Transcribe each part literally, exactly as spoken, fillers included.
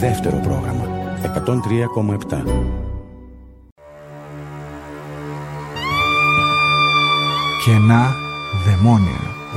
Δεύτερο πρόγραμμα εκατόν τρία κόμμα επτά. Κενά δαιμόνια.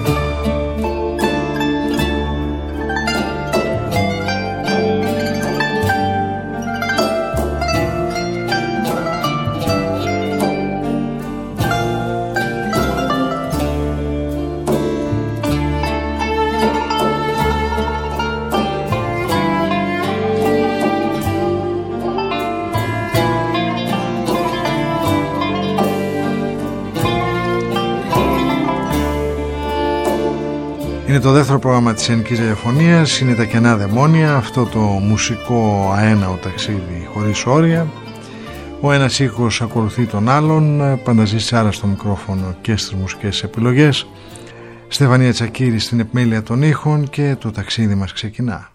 Είναι το δεύτερο πρόγραμμα της Ελληνικής Ραδιοφωνίας, είναι τα Κενά Δαιμόνια, αυτό το μουσικό αέναο ταξίδι χωρίς όρια. Ο ένας ήχος ακολουθεί τον άλλον, Πανταζής Τσάρας στο μικρόφωνο και στις μουσικές επιλογές, Στεφανία Τσακύρη στην επιμέλεια των ήχων, και το ταξίδι μας ξεκινά.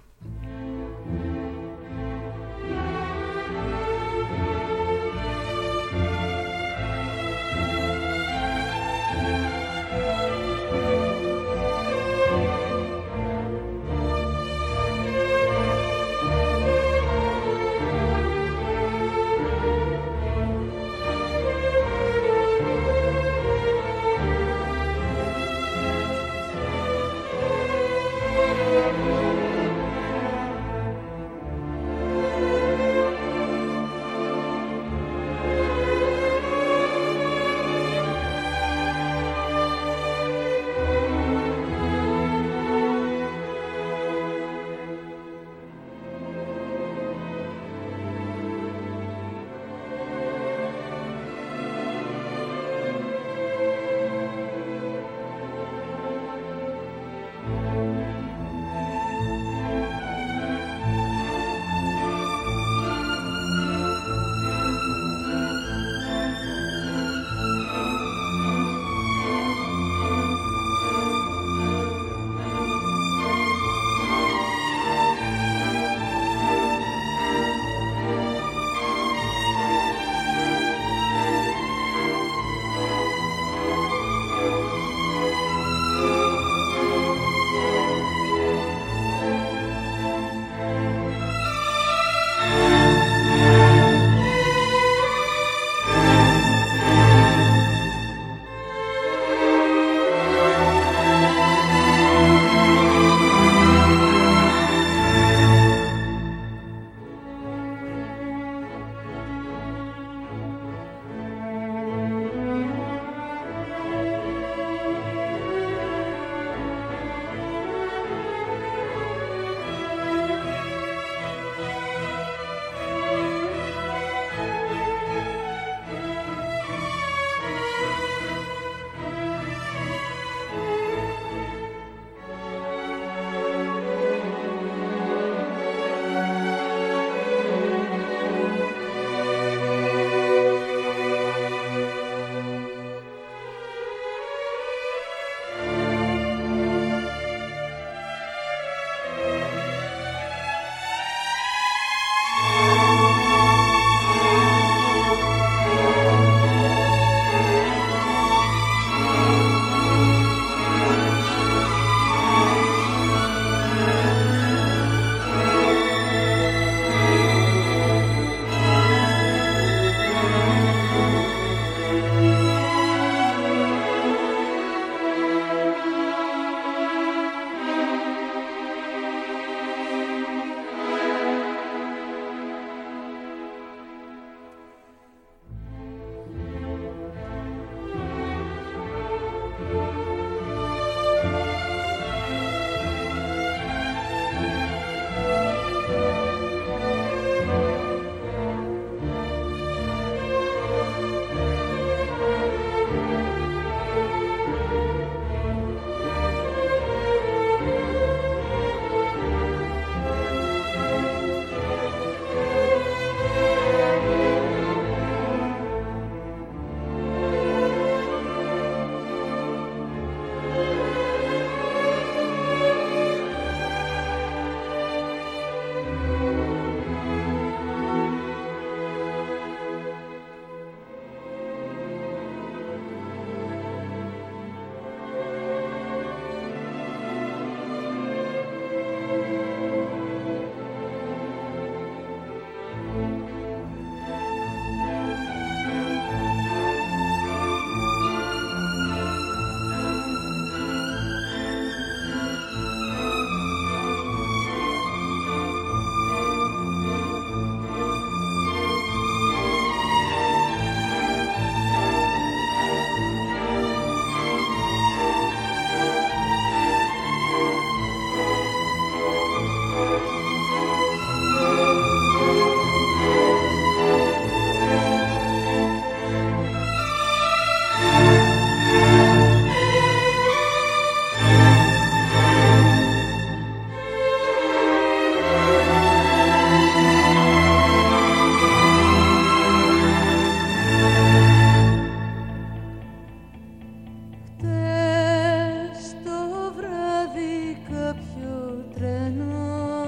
κάποιο τρένο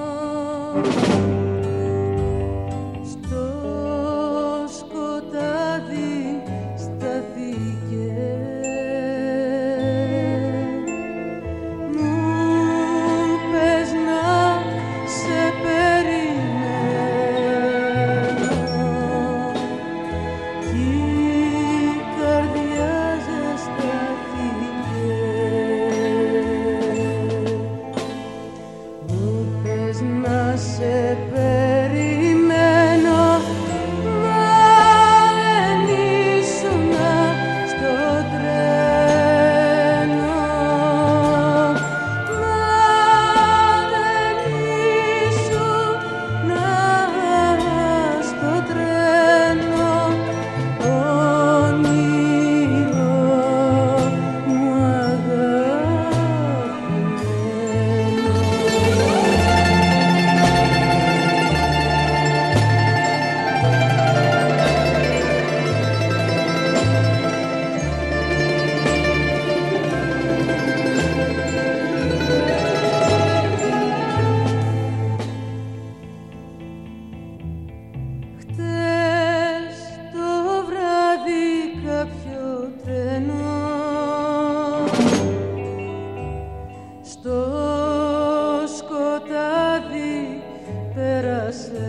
στο σκοτάδι στάθηκε. Μου πες να σε περιμένω κι η καρδιά ζεστάθηκε. Μου πες να σε περιμένω μα δεν ήσουνα στο τρένο, μα δεν ήσουνα στο τρένο, όνειρο μου αγαπημένο. Χτες το βράδυ κάποιο τρένο στο σκοτάδι πέρασε.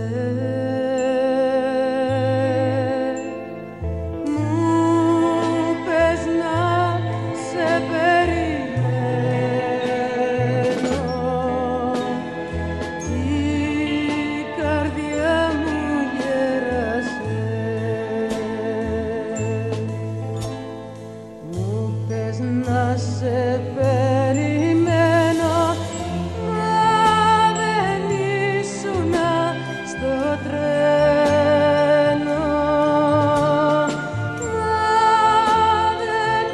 Μου πες να σε περιμένω κι η καρδιά μου γέρασε. Μου πες να σε περιμένω μα δεν ήσουνα στο τρένο, μα δεν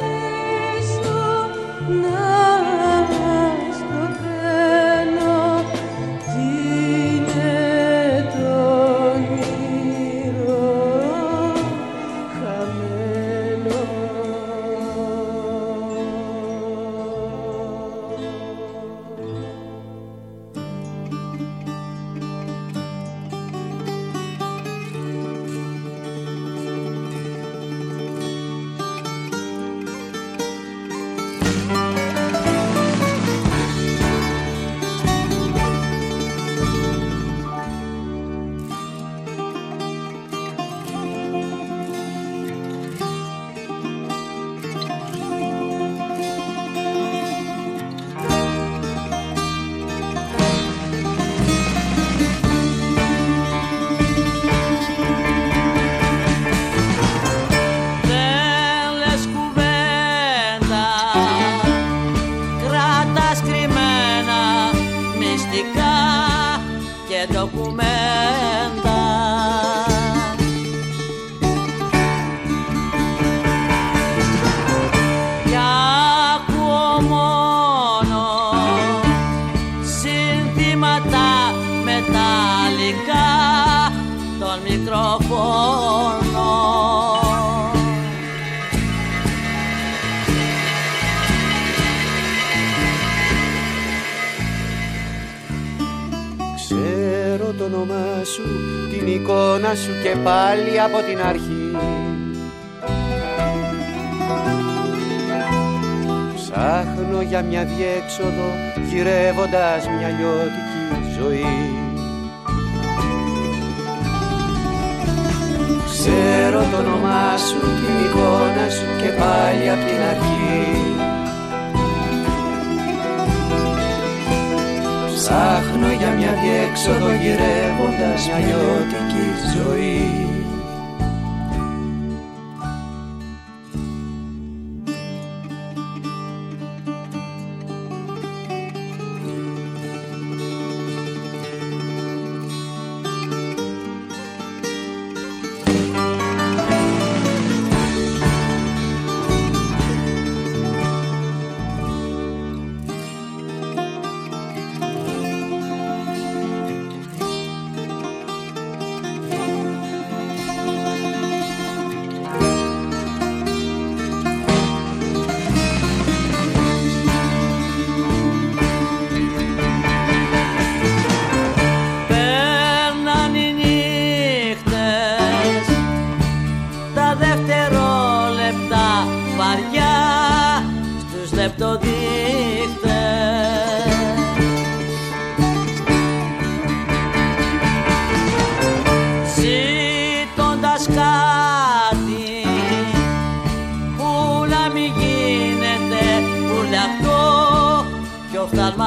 ήσουνα στο τρένο κι είναι το όνειρο χαμένο. Δεν λες κουβέντα, κράτας κρυμμένα μυστικά και ντοκουμέντα. Κι ακούω μόνο συνθήματα μεταλλικά των μικροφώνων. Ξέρω το όνομά σου, την εικόνα σου και πάλι από την αρχή. Ψάχνω για μια διέξοδο, γυρεύοντας μια λιώτικη ζωή. Ξέρω το όνομά σου, την εικόνα σου και πάλι από την αρχή. Ψάχνω για μια διέξοδο, γυρεύοντας μια λιώτικη ζωή.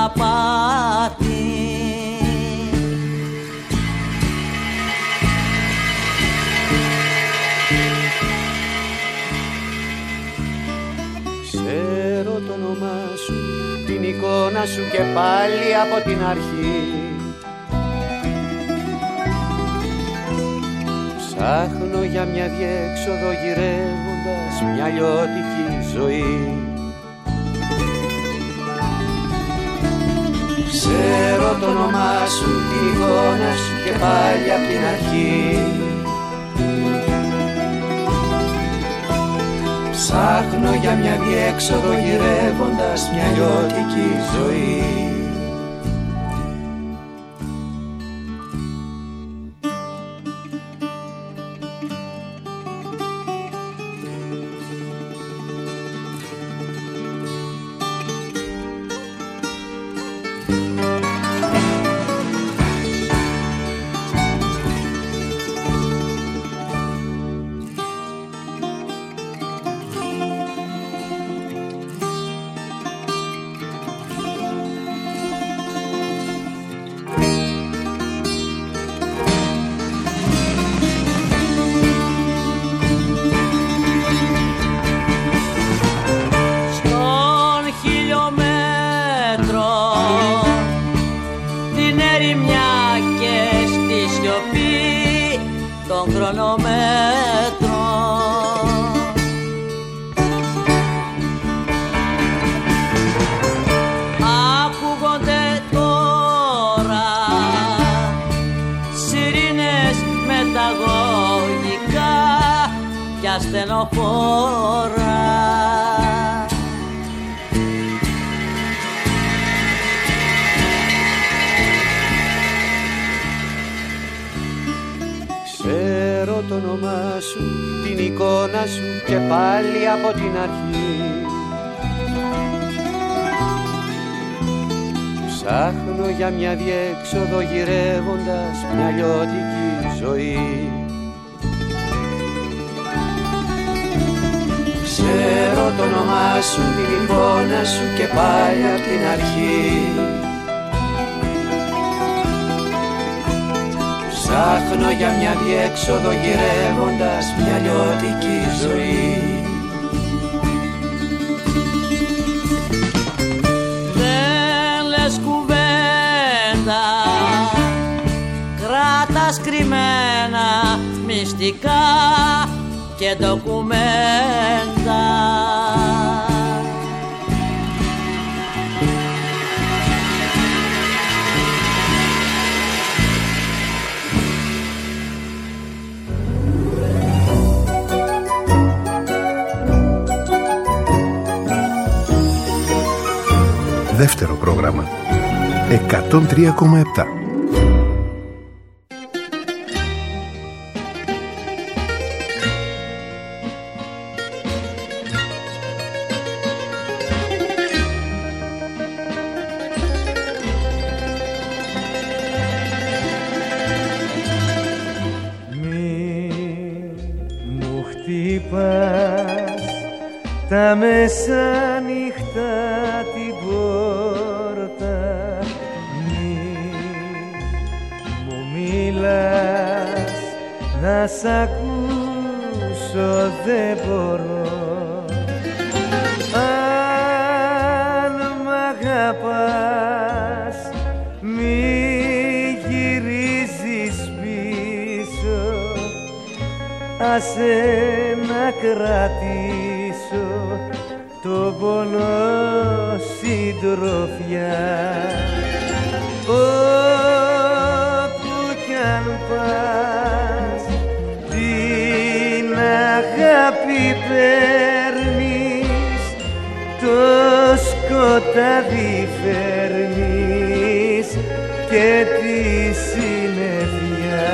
απάτη. Ξέρω το όνομά σου, την εικόνα σου και πάλι από την αρχή. Ψάχνω για μια διέξοδο γυρεύοντας μια λιώτικη ζωή. Ξέρω το όνομά σου, την εικόνα σου και πάλι από την αρχή. Ψάχνω για μια διέξοδο γυρεύοντας μια λιώτικη ζωή. Ξέρω το όνομά σου, την εικόνα σου και πάλι από την αρχή. Ψάχνω για μια διέξοδο γυρεύοντας μια λιώτικη ζωή. Ξέρω το όνομά σου, την εικόνα σου και πάλι από την αρχή. Ψάχνω για μια διέξοδο γυρεύοντας μια λιώτικη ζωή. Δεν λες κουβέντα, κράτας κρυμμένα μυστικά και ντοκουμέντα. Δεύτερο πρόγραμμα εκατόν τρία κόμμα επτά. Τα μεσάνυχτα την πόρτα, μη μου μιλάς, να σ' ακούσω δεν μπορώ. Αν μ' αγαπάς μη γυρίζεις πίσω, άσε να κρατήσω το πόνο συντροφιά. Όπου κι αν πας την αγάπη παίρνεις, το σκοτάδι φέρνεις και τη συννεφιά.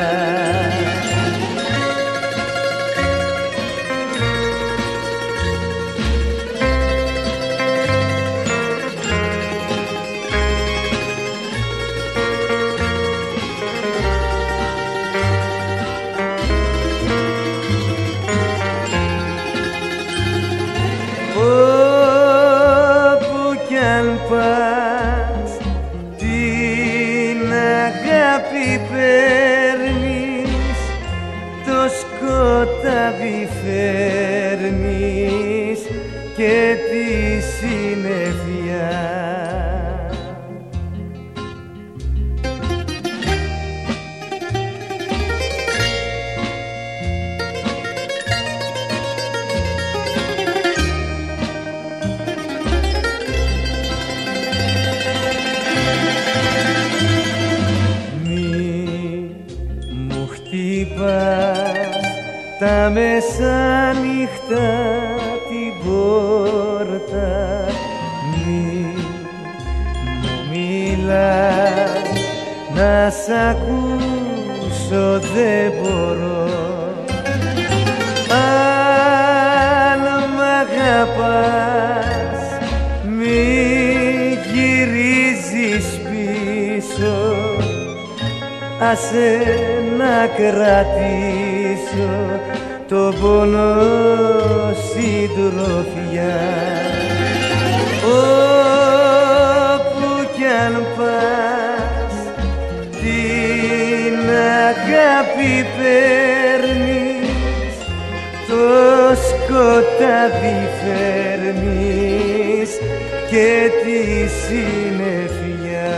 Όπου κι αν πας αγάπη παίρνεις, το σκοτάδι φέρνεις και τη συννεφιά. Τα μεσάνυχτα την πόρτα, μη μου μιλάς, να σ' ακούσω δεν μπορώ. Αν μ' αγαπάς μη γυρίζεις πίσω, άσε να κρατήσω το πόνο συντροφιά. Όπου κι αν πας την αγάπη παίρνεις, το σκοτάδι φέρνεις και τη συννεφιά.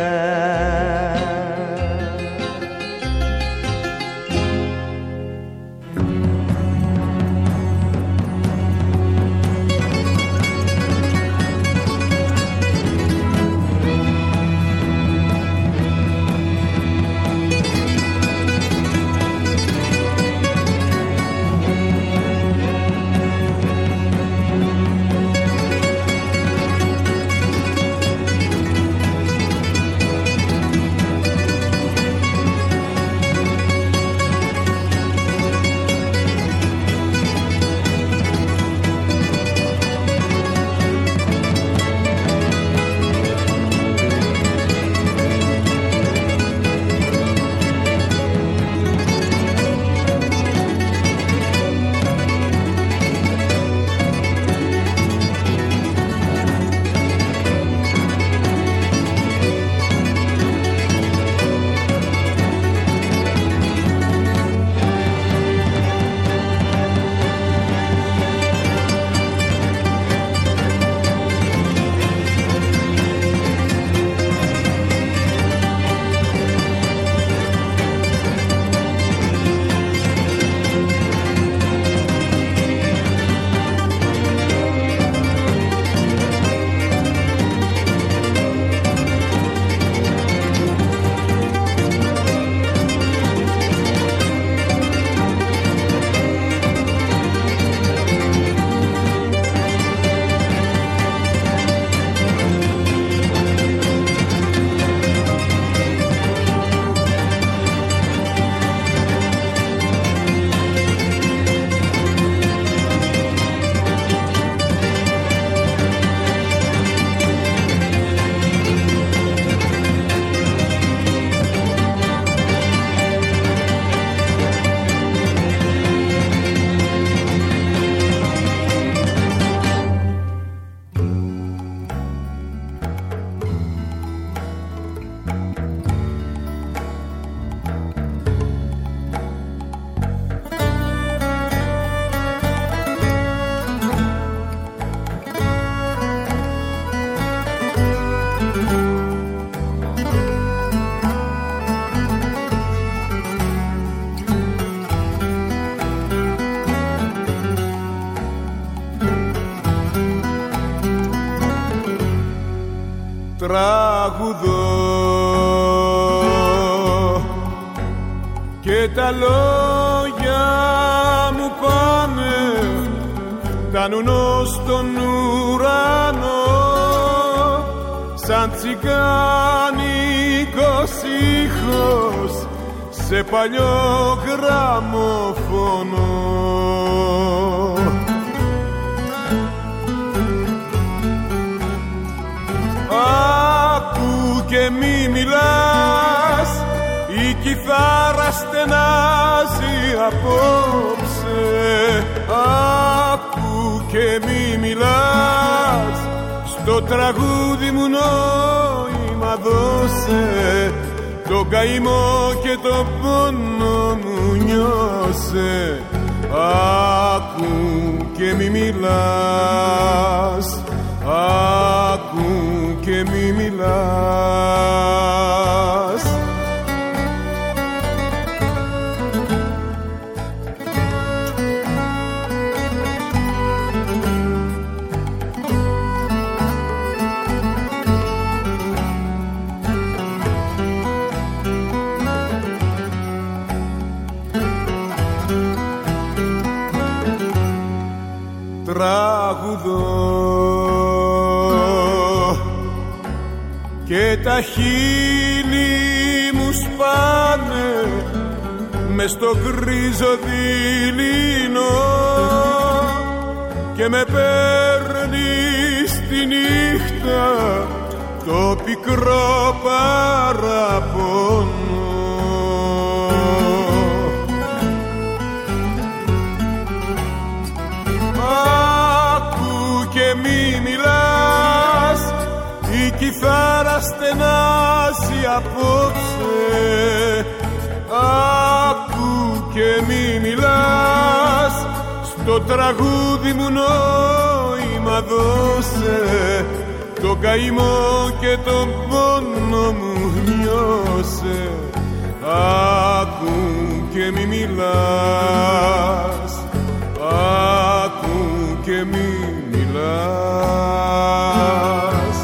Τραγουδώ και τα λόγια μου πάνε, φτάνουν ως τον ουρανό, σαν τσιγκάνικος ήχος σε παλιό γραμμοφωνό. Άκου και μη μιλάς, η κιθάρα στενάζει απόψε. Άκου και μη μιλάς, στο τραγούδι μου νόημα δώσε. το καημό και το πόνο μου νιώσε. Άκου και μη μιλάς, άκου και μη μιλάς. Τραγουδώ και τα χείλη μου σπάνε μες στο γκρίζο δειλινό και με παίρνει στη νύχτα το πικρό παραπονό. Μη μιλάς, η κιθάρα στενάζει απόψε. Άκου και μη μιλάς, στο τραγούδι μου νόημα δώσε. Το καημό και τον πόνο μου νιώσε. Άκου και μη μιλάς, άκου και μη μιλάς.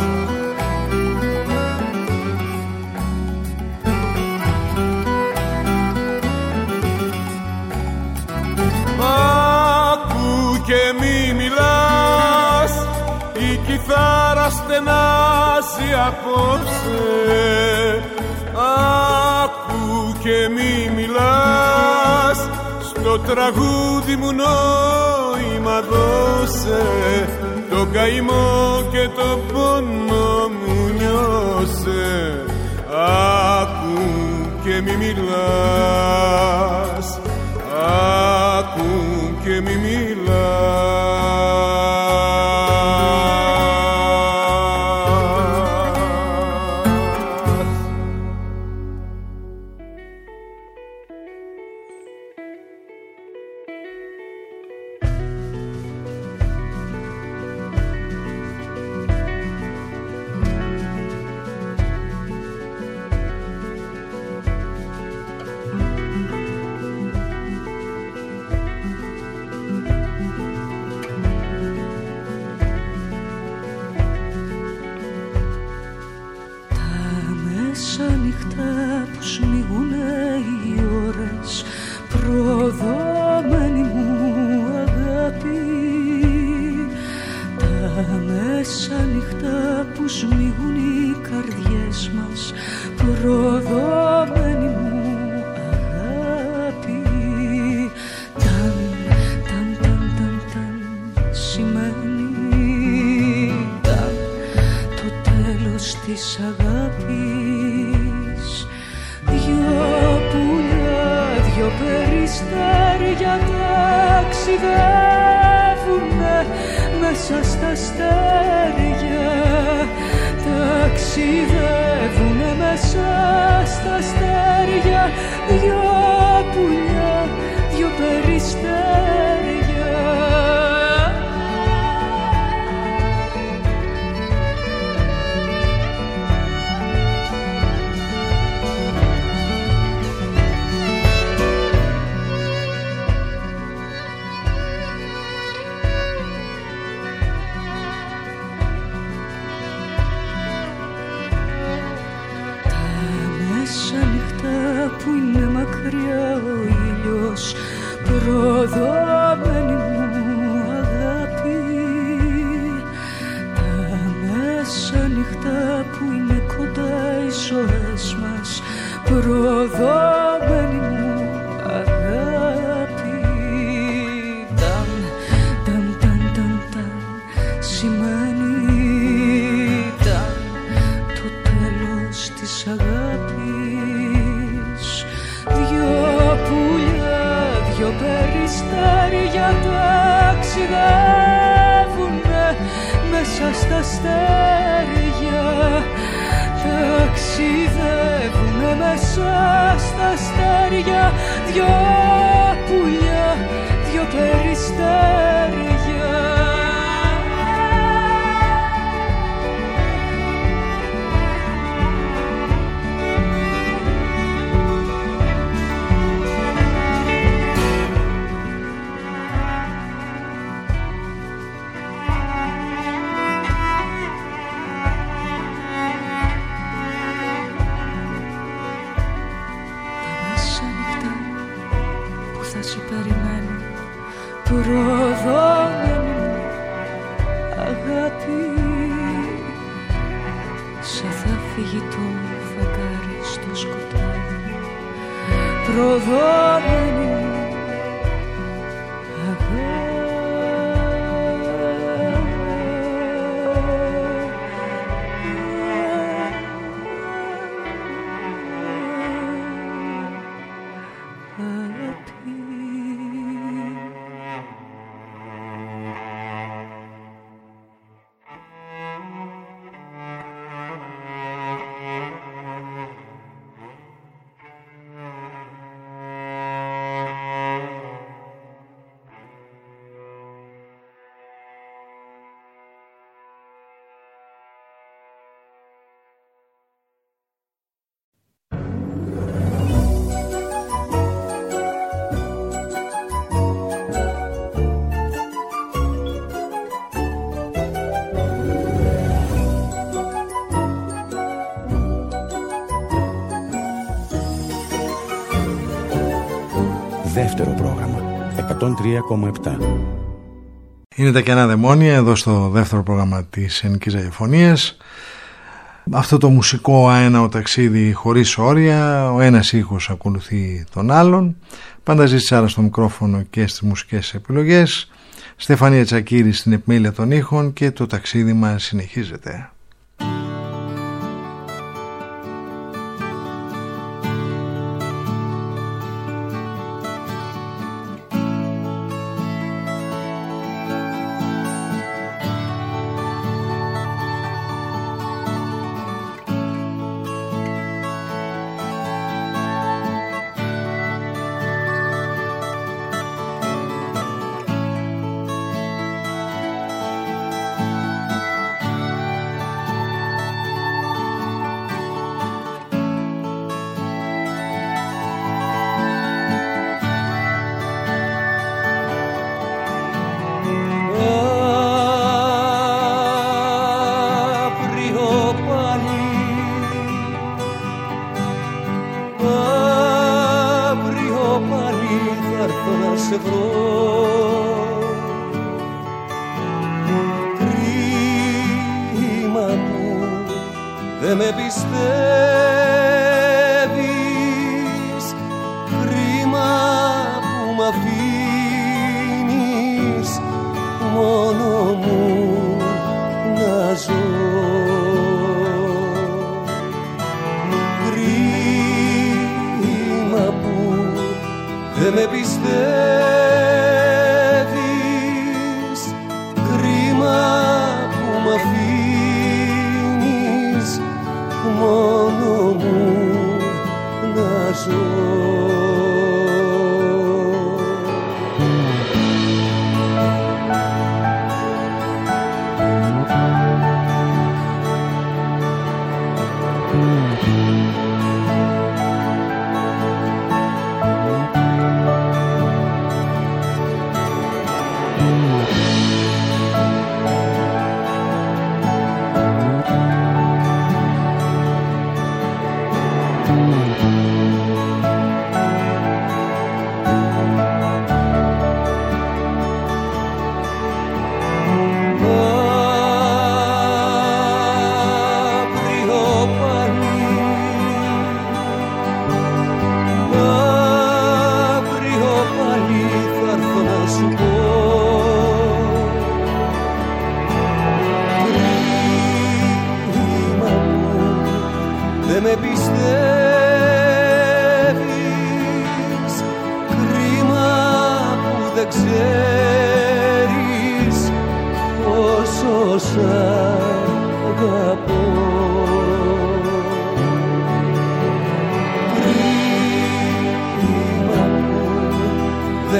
Άκου και μη μιλάς, η κιθάρα στενάζει απόψε. Άκου και μη μιλάς, στο τραγούδι μου νόημα δώσε. Το καημό και το πόνο μου νιώσε. Άκου και μη μιλάς, άκου και μη μιλάς. Ταξιδεύουνε μέσα στα αστέρια δυο πουλιά, δυο περιστέρια. Προδόμενη αγάπη, σαν θα φύγει το φεγγάρι στο σκοτάδι. Προδόμενη αγάπη. Δεύτερο πρόγραμμα εκατόν τρία κόμμα επτά. Είναι τα κενά δαιμόνια εδώ στο δεύτερο πρόγραμμα της Ελληνικής Ραδιοφωνίας. Αυτό το μουσικό αέναο ταξίδι χωρίς όρια, ο ένας ήχος ακολουθεί τον άλλον. Πάντα ζήτησε άρα στο μικρόφωνο και στις μουσικές επιλογές. Στεφανία Τσακίρη στην επιμέλεια των ήχων και το ταξίδι μας συνεχίζεται.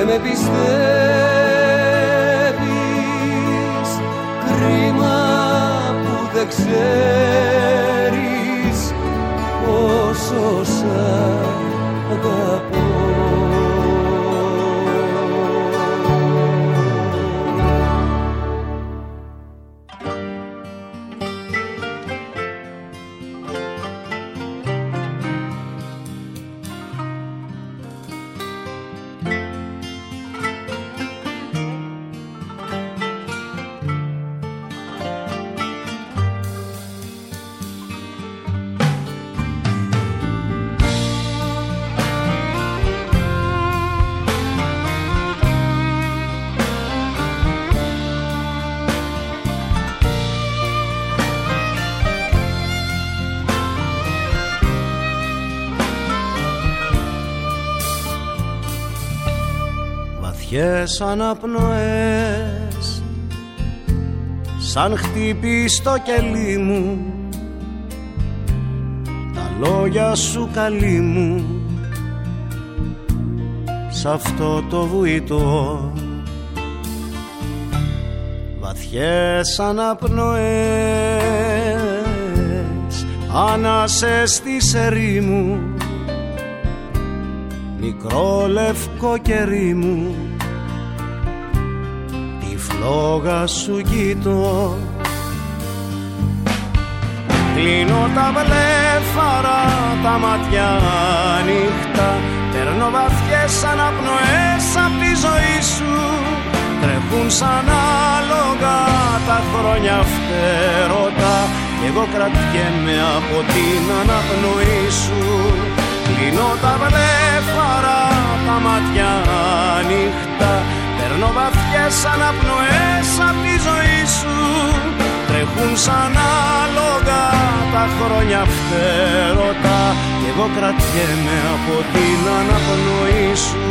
με πιστεύεις, κρίμα που δεν ξέρεις πόσο σ' αγαπώ. Βαθιές αναπνοές σαν χτύπη στο κελί μου, τα λόγια σου καλή μου σ' αυτό το βουητό. Βαθιές αναπνοές ανάσες της ερήμου, μικρό λευκό κερί μου, τη φλόγα σου κοιτώ. Κλείνω τα βλέφαρα, τα μάτια ανοιχτά, παίρνω βαθιές αναπνοές απ' τη ζωή σου. Τρέχουν σαν άλογα τα χρόνια φτερωτά, κι εγώ κρατιέμαι από την αναπνοή σου. Κλείνω τα βλέφαρα, τα μάτια ανοιχτά, παίρνω βαθιές αναπνοές απ' τη ζωή σου. Τρέχουν σαν άλογα τα χρόνια φτερωτά, κι εγώ κρατιέμαι από την αναπνοή σου.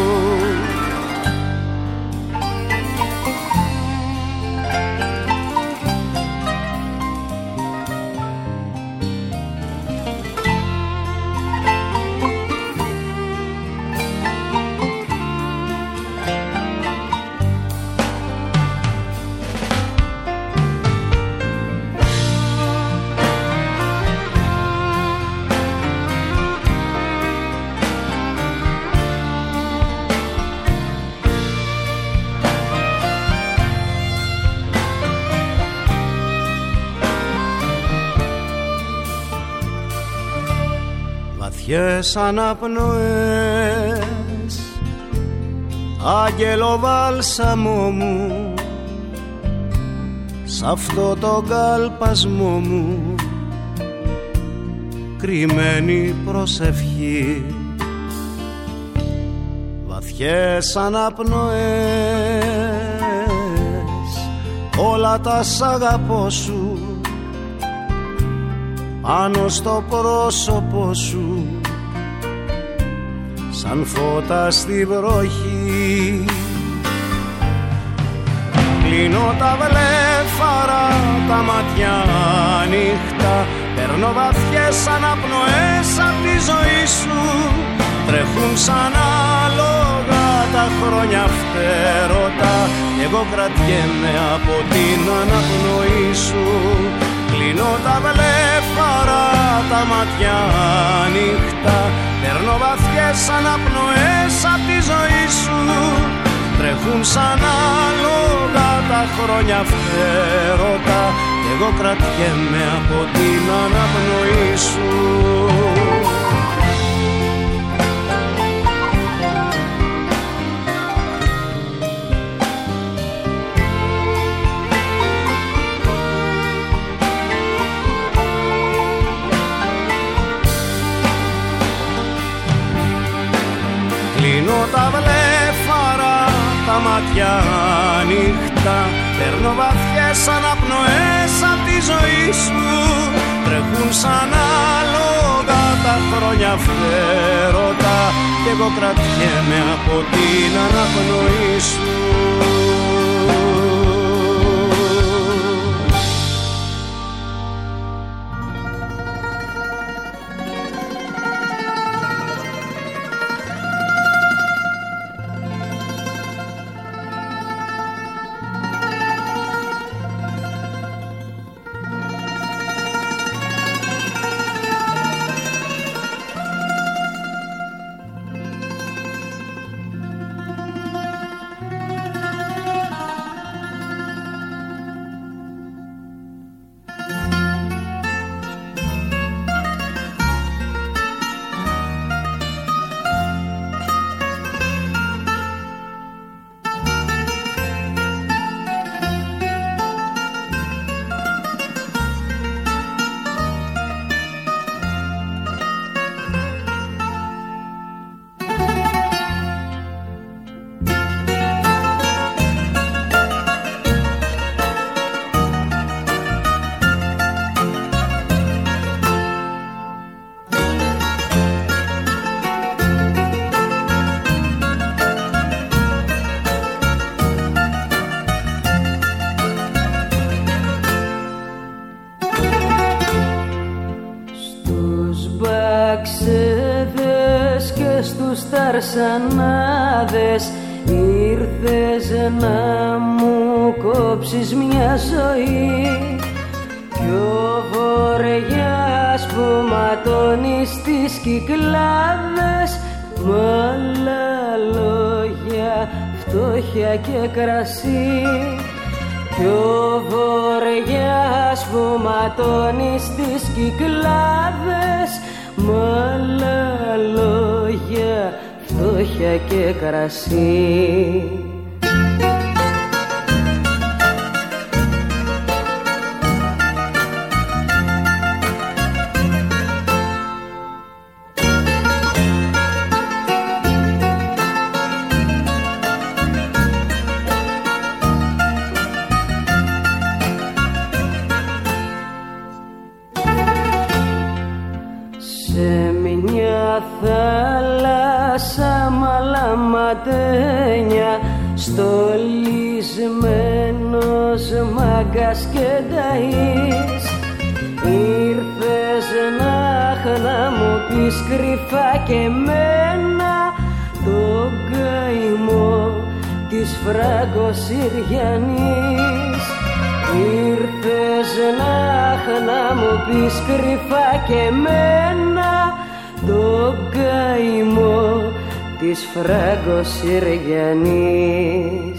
Βαθιές αναπνοές, άγγελο βάλσαμό μου, σ' αυτό το καλπασμό μου, κρυμμένη προσευχή. Βαθιές αναπνοές, όλα τα σ' αγαπώ σου, πάνω στο πρόσωπό σου, σαν φώτα στη βροχή. Κλείνω τα βλέφαρα, τα μάτια ανοιχτά, παίρνω βαθιές αναπνοές απ' τη ζωή σου. Τρέχουν σαν άλογα τα χρόνια φτερωτά, εγώ κρατιέμαι από την αναπνοή σου. Κλείνω τα βλέφαρα, τα μάτια ανοιχτά, παίρνω βαθιές αναπνοές απ' τη ζωή σου. Τρέχουν σαν άλογα τα χρόνια φτερωτά, εγώ κρατιέμαι από την αναπνοή σου. Κλείνω τα βλέφαρα, τα μάτια ανοιχτά, παίρνω βαθιές αναπνοές απ' τη ζωή σου. Τρέχουν σαν άλογα τα χρόνια φτερωτά, κι εγώ κρατιέμαι από την αναπνοή σου. ταξέδες και στους ταρσανάδες ήρθες να μου κόψεις μια ζωή κι ο βορειάς που ματώνει στις κυκλάδες μ' άλλα λόγια φτώχεια και κρασί κι ο βορειάς που ματώνει στις κυκλάδες μ' άλλα λόγια φτώχεια και κρασί. Θάλασσα μαλαματένια στολισμένος μάγκας και ταΐς ήρθες να, να μου πεις κρυφά και μένα τον καημό της Φραγκοσυριανής ήρθες να, να μου πεις κρυφά και μένα το καημό της Φραγκοσυριανής.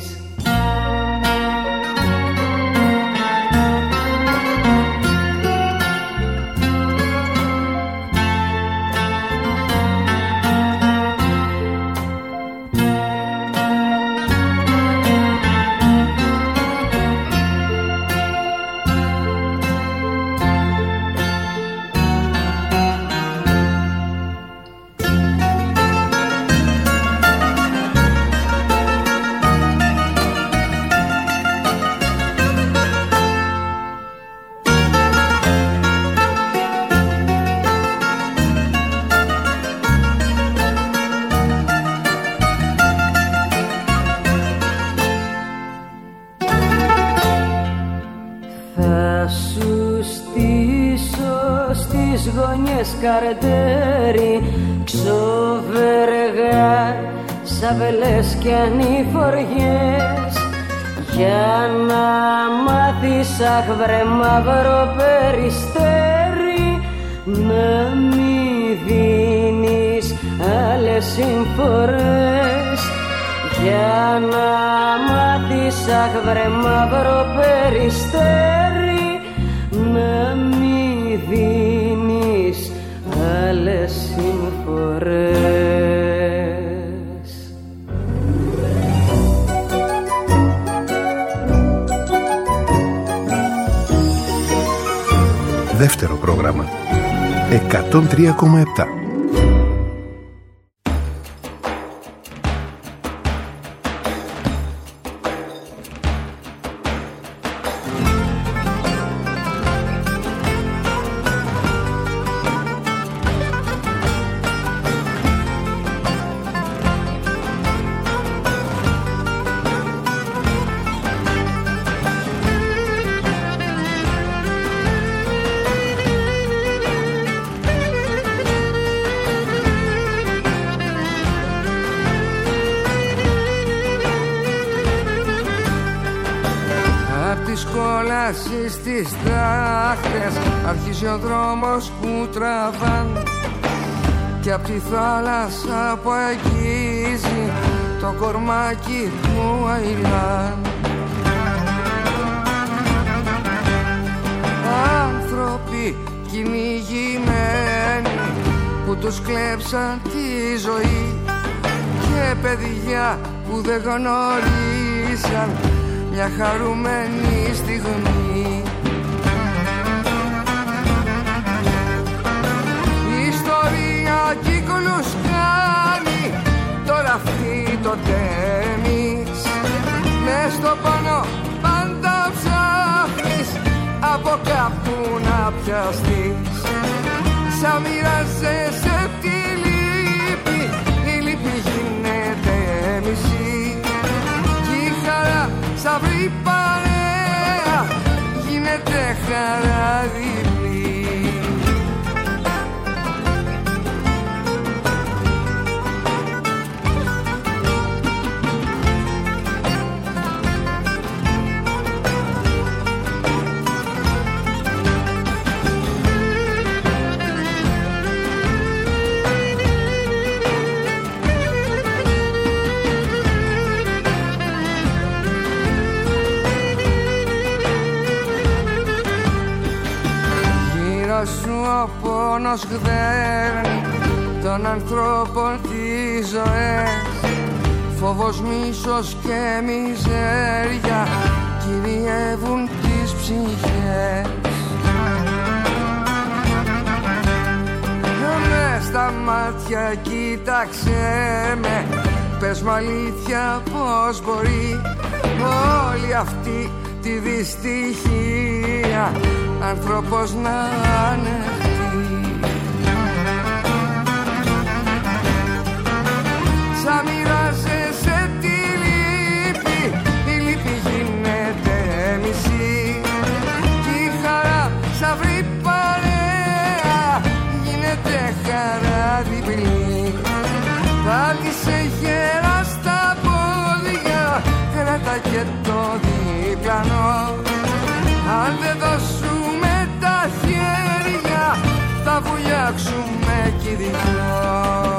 Καρτέρι, ξοβεργά, σαβελές και ανηφοριές για να μάθεις αχ βρε μαύρο περιστέρι να μη δίνεις άλλες συμφορές για να μάθεις αχ βρε μαύρο περιστέρι να μη δίνεις άλλες συμφορές. Δεύτερο πρόγραμμα εκατόν τρία κόμμα επτά. Στις δάχτες αρχίζει ο δρόμος που τραβάν και απ' τη θάλασσα που αγγίζει το κορμάκι μου αηλάν. Άνθρωποι κυνηγημένοι που τους κλέψαν τη ζωή και παιδιά που δεν γνωρίσαν μια χαρούμενη στιγμή. Η ιστορία κύκλους κάνει, τώρα αυτή το τέμεις. Μες στο πάνω πάντα ψάχνεις από κάπου να πιαστείς. Σαν μοιράζεσαι τη λύπη, η λύπη γίνεται μισή κι η χαρά σαν βρει παρέα γίνεται χαρά διπλή. ο πόνος γδέρνει των ανθρώπων τις ζωές. Φόβος, μίσος και μιζέρια κυριεύουν τις ψυχές. Μες στα μάτια κοίταξέ με, πες μου αλήθεια πως μπορεί όλη αυτή τη δυστυχία άνθρωπος να ανεχτεί. Σαν μοιράζεσαι τη λύπη, η λύπη γίνεται μισή κι η χαρά σαν βρει παρέα γίνεται χαρά διπλή. Πάτησε γερά στα πόδια, κράτα και το διπλανό. Αν δεν δώσουμε τα χέρια θα βουλιάξουμε κι οι δυο.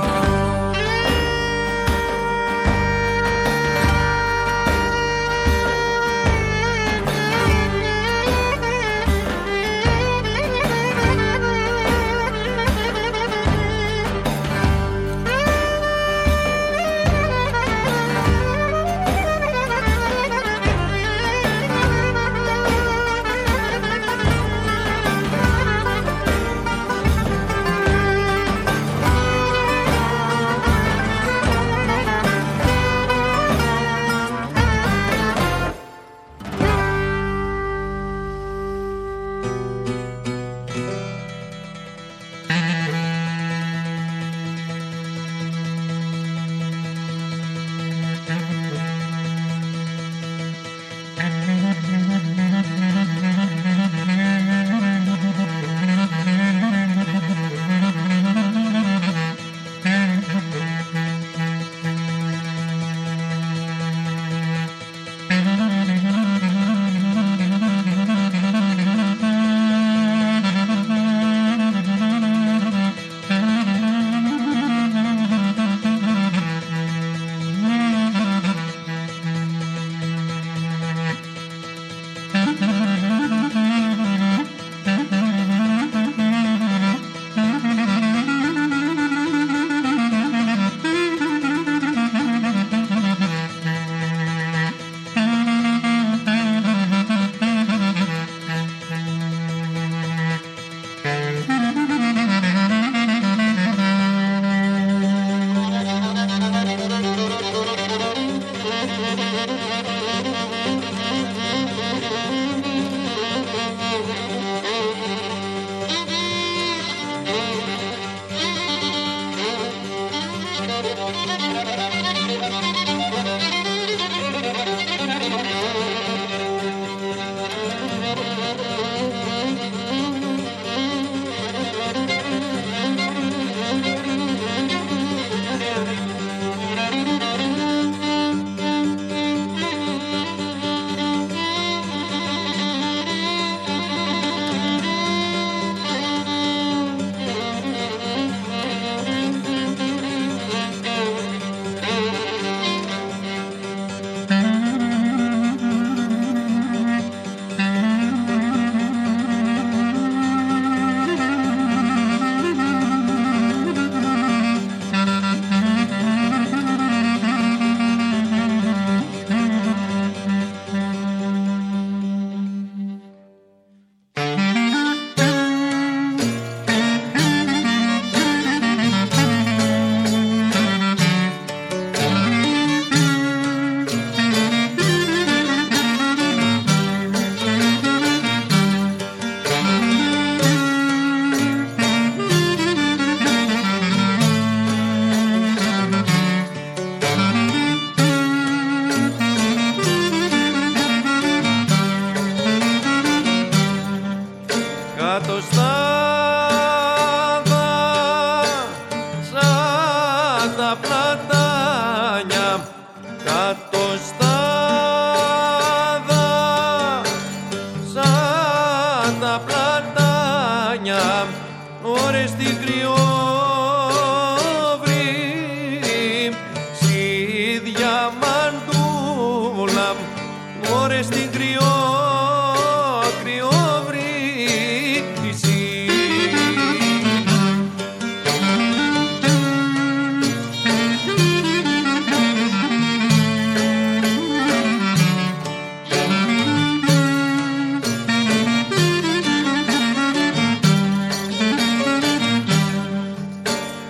κρυό, κρυό βρύση.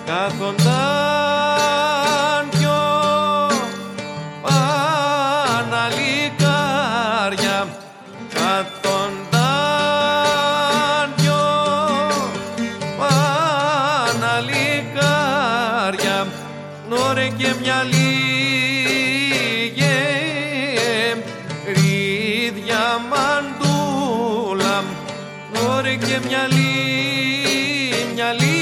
κάθονταν δυο παναλικάρια, κάθονταν δυο παναλικάρια, νωρέ και μια λίγη διαμαντούλα, νωρέ και μια λίγη, μια λίγη.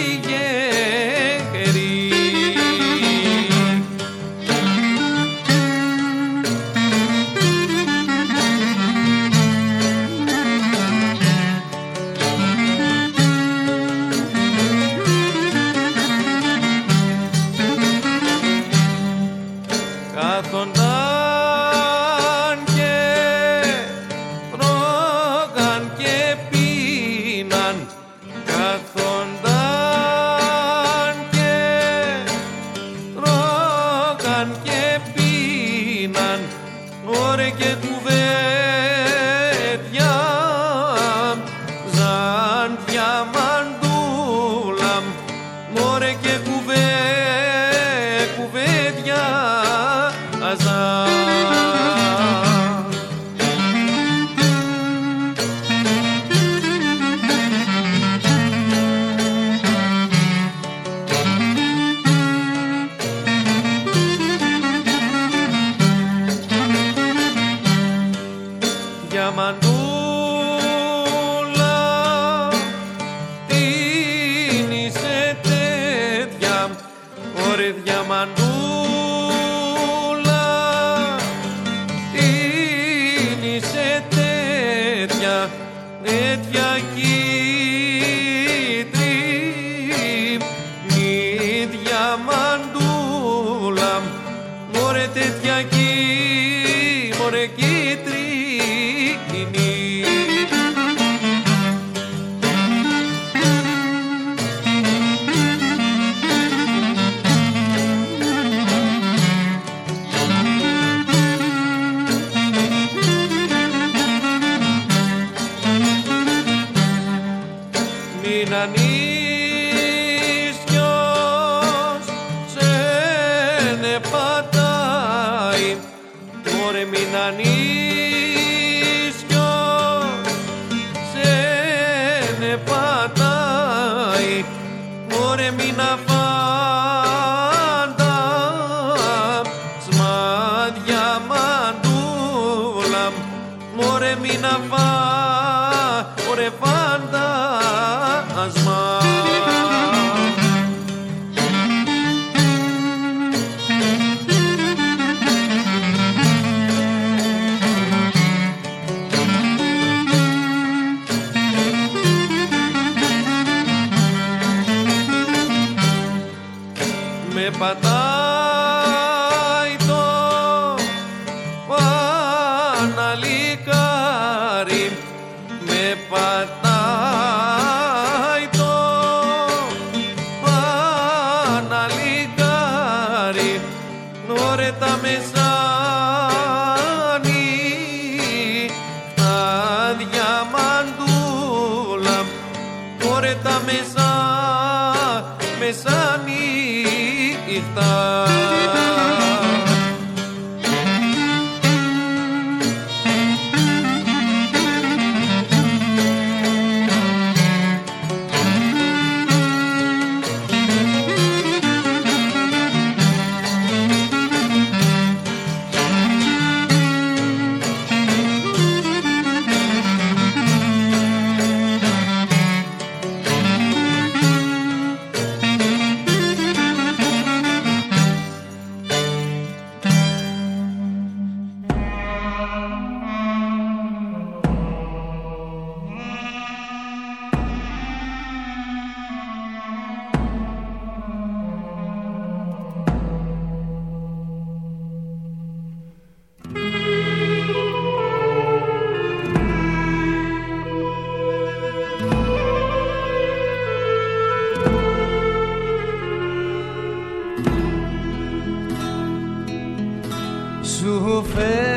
Σου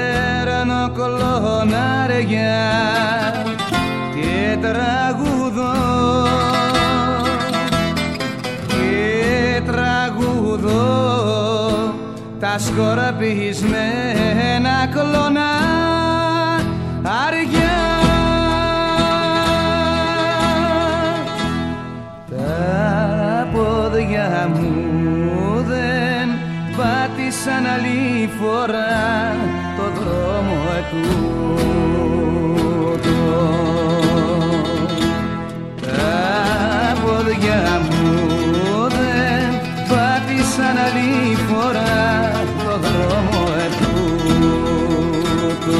φέρνω κολονάρια και τραγουδώ και τα σκορπισμένα κλώνα αργιά. Τα πόδια μου δεν πάτησαν άλλη φορά το δρόμο ετούτο. Τα πόδια μου δεν πάτησαν άλλη φορά το δρόμο ετούτο.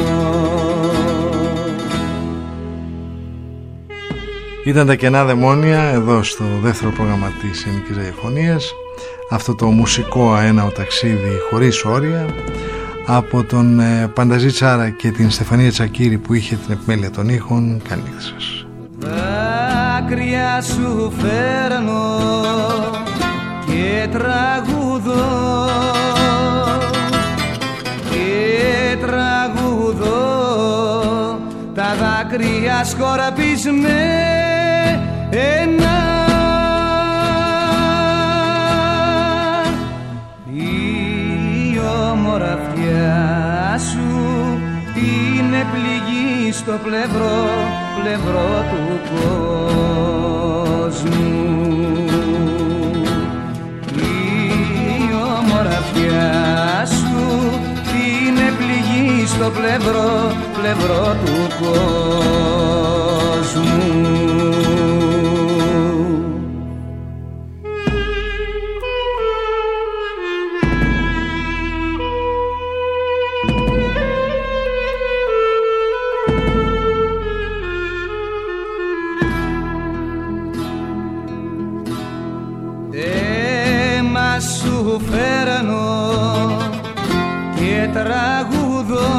Ήταν τα κενά δαιμόνια εδώ στο δεύτερο πρόγραμμα της Ελληνικής Ραδιοφωνίας, αυτό το μουσικό αέναο ταξίδι χωρίς όρια από τον ε, Πανταζή Τσάρα και την Στεφανία Τσακίρη που είχε την επιμέλεια των ήχων. Καλή νύχτα σας. Δάκρυα σου φέρνω και τραγουδώ και τραγουδώ, τα δάκρυα σκορπισμένα η ομορφιά σου είναι πληγή στο πλευρό, πλευρό του κόσμου. Η ομορφιά σου είναι πληγή στο πλευρό, πλευρό του κόσμου. Σου φέρνω και τραγουδώ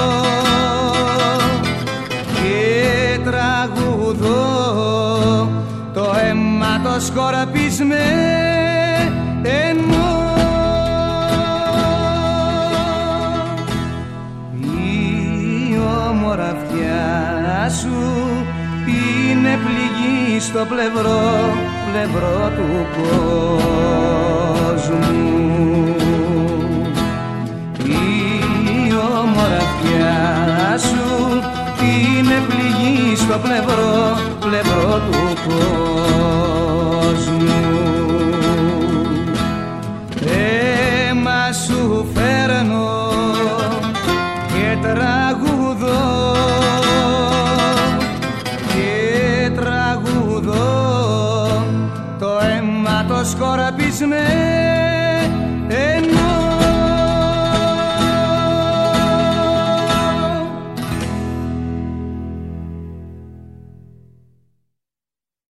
και τραγουδώ, το αίμα το σκορπισμένο η ομορφιά σου είναι πληγή στο πλευρό, πλευρό του κόσμου. Η ομορφιά σου είναι πληγή στο πλευρό, πλευρό του κόσμου. Αίμα σου φέρνω και τραγουδώ και τραγουδώ, το αίμα το σκορπισμένο